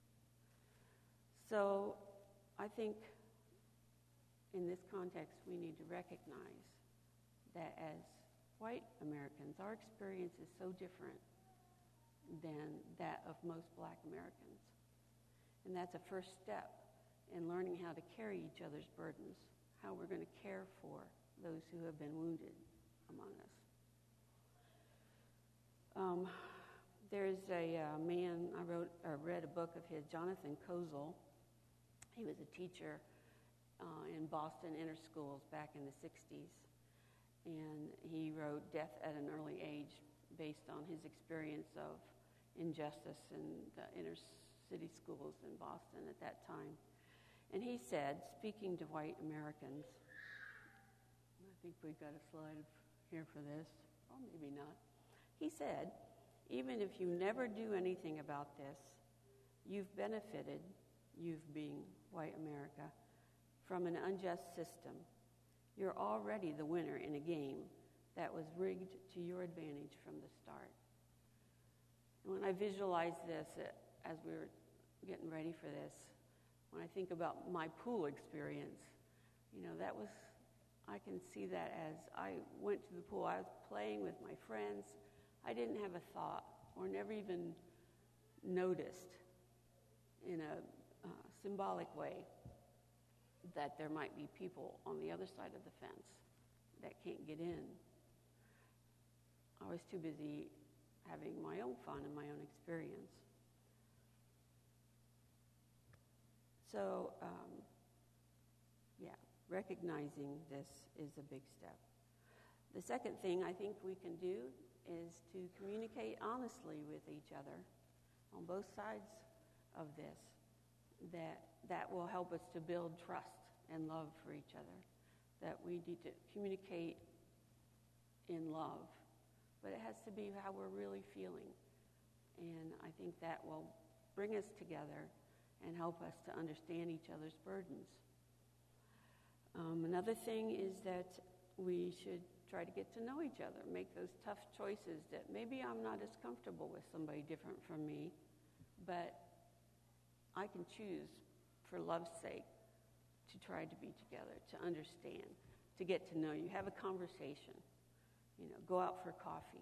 So I think in this context, we need to recognize that as white Americans, our experience is so different than that of most black Americans. And that's a first step in learning how to carry each other's burdens, how we're going to care for those who have been wounded among us. Um, there's a uh, man, I wrote or read a book of his, Jonathan Kozol. He was a teacher uh, in Boston inner schools back in the sixties. And he wrote Death at an Early Age based on his experience of injustice in the inner city schools in Boston at that time. And he said, speaking to white Americans, I think we've got a slide here for this, or maybe not. He said, even if you never do anything about this, you've benefited, you've being white America, from an unjust system. You're already the winner in a game that was rigged to your advantage from the start. And when I visualized this as we were getting ready for this, when I think about my pool experience, you know, that was, I can see that as I went to the pool, I was playing with my friends. I didn't have a thought or never even noticed in a uh, symbolic way that there might be people on the other side of the fence that can't get in. I was too busy having my own fun and my own experience. So, um, yeah, recognizing this is a big step. The second thing I think we can do is to communicate honestly with each other on both sides of this. That that will help us to build trust and love for each other. That we need to communicate in love, but it has to be how we're really feeling. And I think that will bring us together and help us to understand each other's burdens. Um, another thing is that we should try to get to know each other, make those tough choices that maybe I'm not as comfortable with somebody different from me, but I can choose, for love's sake, to try to be together, to understand, to get to know you, have a conversation, you know, go out for coffee.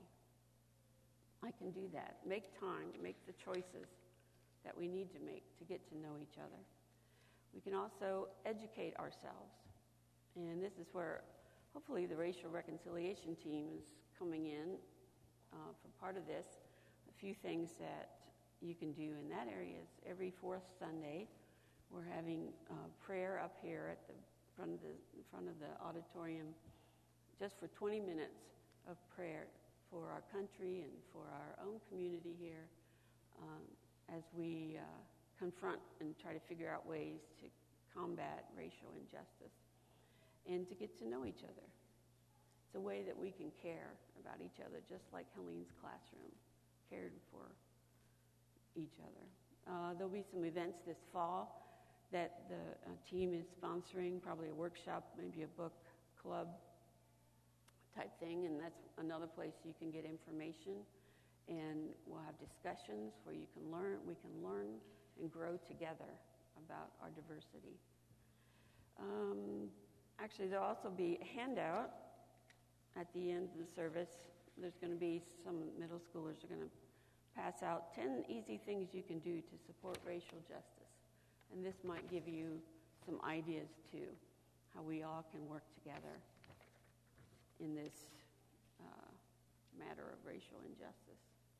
I can do that. Make time, make the choices that we need to make to get to know each other. We can also educate ourselves. And this is where hopefully the racial reconciliation team is coming in uh, for part of this. A few things that you can do in that area is every fourth Sunday, we're having uh, prayer up here at the front of the in front of the auditorium, just for twenty minutes of prayer for our country and for our own community here, um, as we uh, confront and try to figure out ways to combat racial injustice and to get to know each other. It's a way that we can care about each other, just like Helene's classroom cared for each other. Uh, there'll be some events this fall that the uh, team is sponsoring, probably a workshop, maybe a book club type thing, and that's another place you can get information. And we'll have discussions where you can learn, we can learn and grow together about our diversity. Um, actually, there'll also be a handout at the end of the service. There's going to be some middle schoolers are going to pass out ten easy things you can do to support racial justice. And this might give you some ideas, too, how we all can work together in this uh, matter of racial injustice.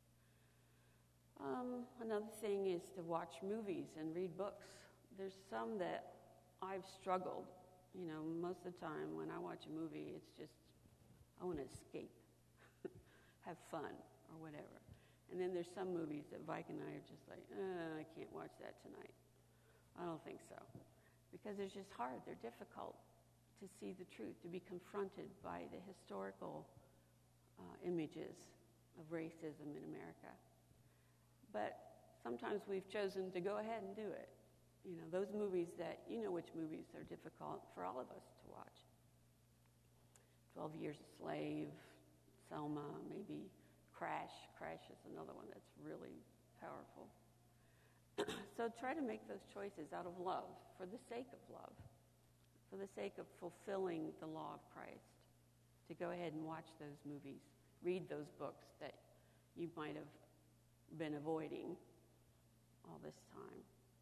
Um, another thing is to watch movies and read books. There's some that I've struggled. You know, most of the time when I watch a movie, it's just, I want to escape, have fun, or whatever. And then there's some movies that Vike and I are just like, uh, I can't watch that tonight. I don't think so. Because it's just hard. They're difficult to see the truth, to be confronted by the historical uh, images of racism in America. But sometimes we've chosen to go ahead and do it. You know, those movies that, you know which movies are difficult for all of us to watch. twelve Years a Slave, Selma, maybe Crash. Crash is another one that's really powerful. So try to make those choices out of love, for the sake of love, for the sake of fulfilling the law of Christ, to go ahead and watch those movies, read those books that you might have been avoiding all this time.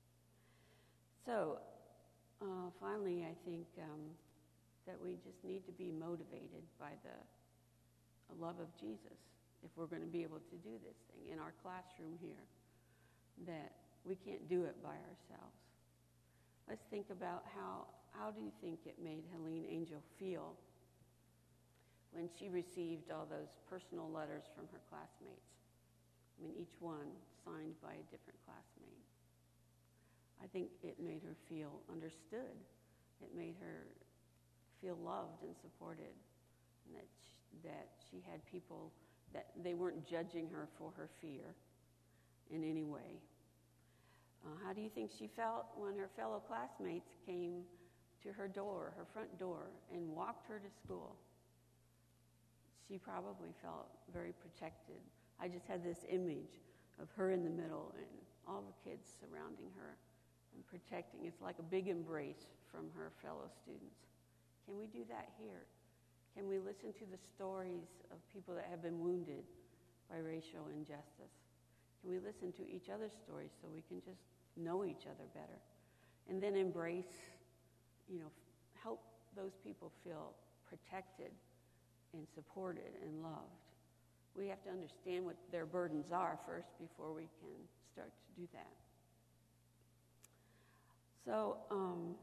So uh, finally, I think um, that we just need to be motivated by the love of Jesus if we're going to be able to do this thing in our classroom here, that we can't do it by ourselves. Let's think about how, how do you think it made Helene Angel feel when she received all those personal letters from her classmates? I mean, each one signed by a different classmate. I think it made her feel understood. It made her feel loved and supported, and that she, that she had people, that they weren't judging her for her fear in any way. Uh, how do you think she felt when her fellow classmates came to her door, her front door, and walked her to school? She probably felt very protected. I just had this image of her in the middle and all the kids surrounding her and protecting. It's like a big embrace from her fellow students. Can we do that here? Can we listen to the stories of people that have been wounded by racial injustice? Can we listen to each other's stories so we can just know each other better? And then embrace, you know, help those people feel protected and supported and loved. We have to understand what their burdens are first before we can start to do that. So, um,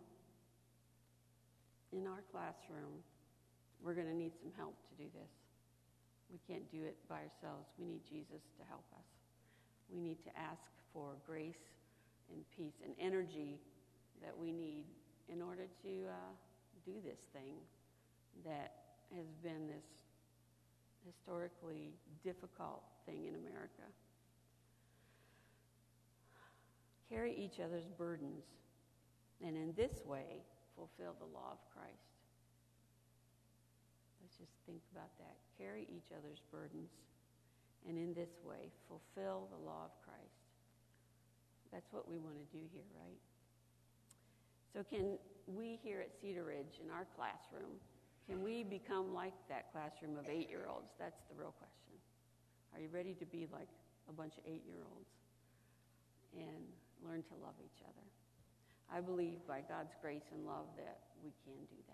in our classroom, we're going to need some help to do this. We can't do it by ourselves. We need Jesus to help us. We need to ask for grace and peace and energy that we need in order to uh, do this thing that has been this historically difficult thing in America. Carry each other's burdens, and in this way, fulfill the law of Christ. Let's just think about that. Carry each other's burdens, and in this way, fulfill the law of Christ. That's what we want to do here, right? So can we here at Cedar Ridge in our classroom, can we become like that classroom of eight-year-olds? That's the real question. Are you ready to be like a bunch of eight-year-olds and learn to love each other? I believe by God's grace and love that we can do that.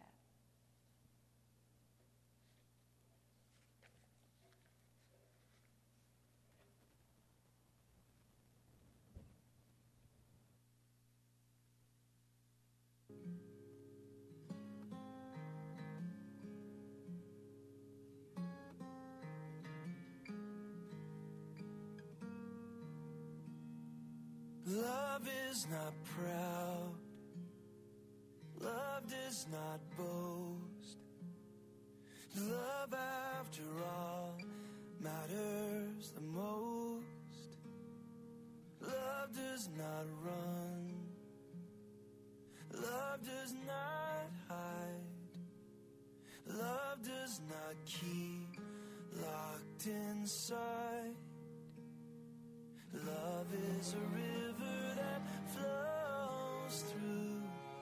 Love is not proud. Love does not boast. Love, after all, matters the most. Love does not run. Love does not hide. Love does not keep locked inside. Love is a river that flows through,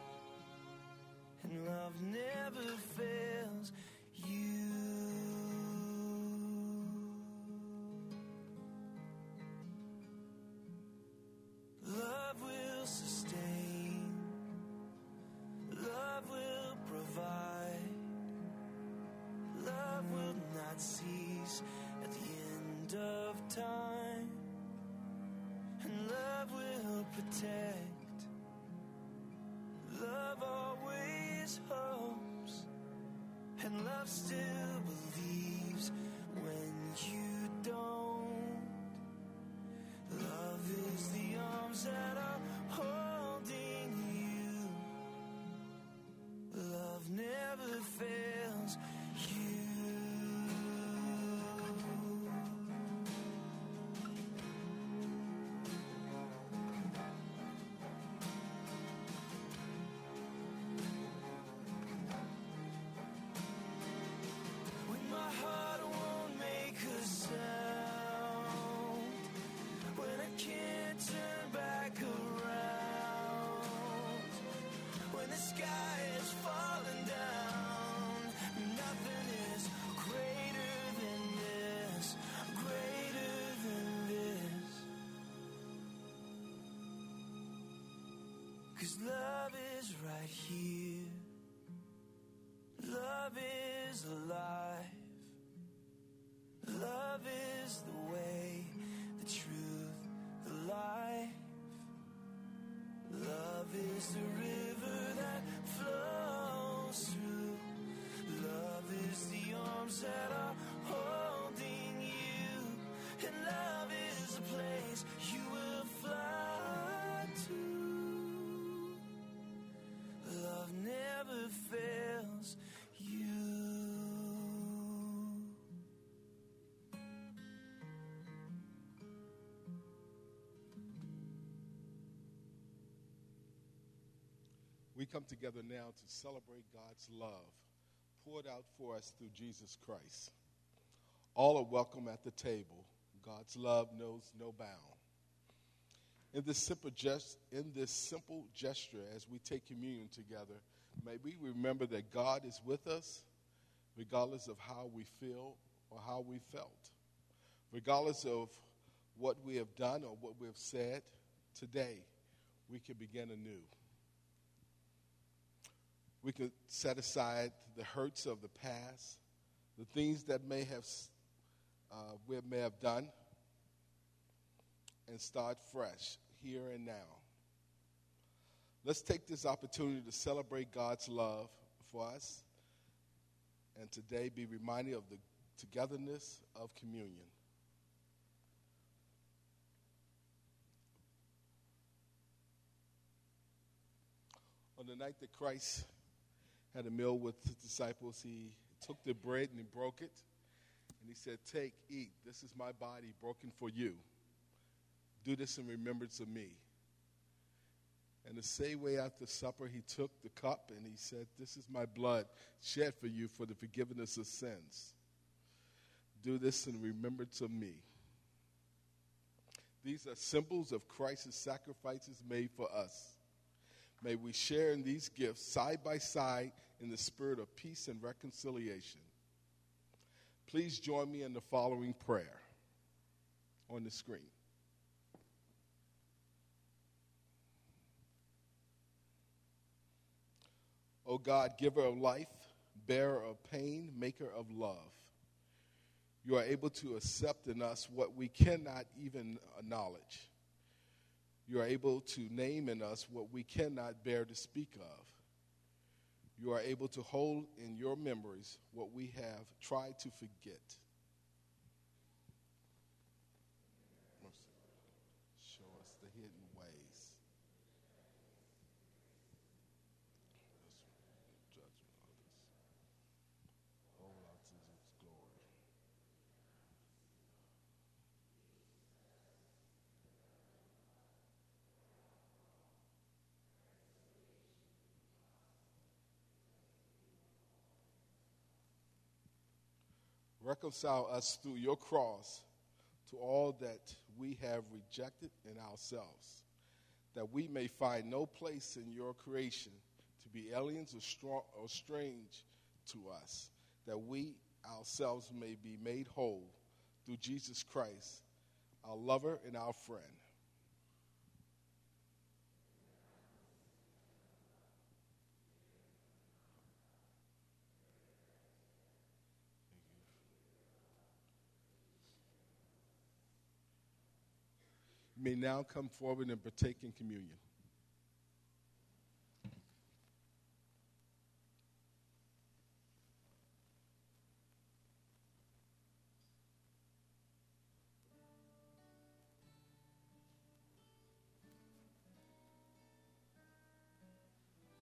and love never fails you. Love will sustain. Love will provide. Love will not cease at the end of time. And love will protect. Love always hopes. And love still believes when you don't. Love is the arms that are holding you. Love never fails you. Cause love is right here. Love is alive. Love is the way, the truth, the life. Love is the river that flows through. Love is the arms that are holding you. And love is a place you will fly to. Love never fails you. We come together now to celebrate God's love poured out for us through Jesus Christ. All are welcome at the table. God's love knows no bound. In this simple gest- in this simple gesture, as we take communion together, may we remember that God is with us, regardless of how we feel or how we felt, regardless of what we have done or what we have said, today we can begin anew. We can set aside the hurts of the past, the things that may have uh, we may have done, and start fresh here and now. Let's take this opportunity to celebrate God's love for us, and today be reminded of the togetherness of communion. On the night that Christ had a meal with his disciples, he took the bread and he broke it, and he said, "Take, eat. This is my body broken for you. Do this in remembrance of me." And the same way after supper, he took the cup and he said, "This is my blood shed for you for the forgiveness of sins. Do this in remembrance of me." These are symbols of Christ's sacrifices made for us. May we share in these gifts side by side in the spirit of peace and reconciliation. Please join me in the following prayer on the screen. O God, giver of life, bearer of pain, maker of love, you are able to accept in us what we cannot even acknowledge. You are able to name in us what we cannot bear to speak of. You are able to hold in your memories what we have tried to forget. Show us the hidden ways. Judgment of others. Hold out to its glory. Reconcile us through your cross to all that we have rejected in ourselves, that we may find no place in your creation to be aliens or, strong, or strange to us, that we ourselves may be made whole through Jesus Christ, our lover and our friend. You may now come forward and partake in communion.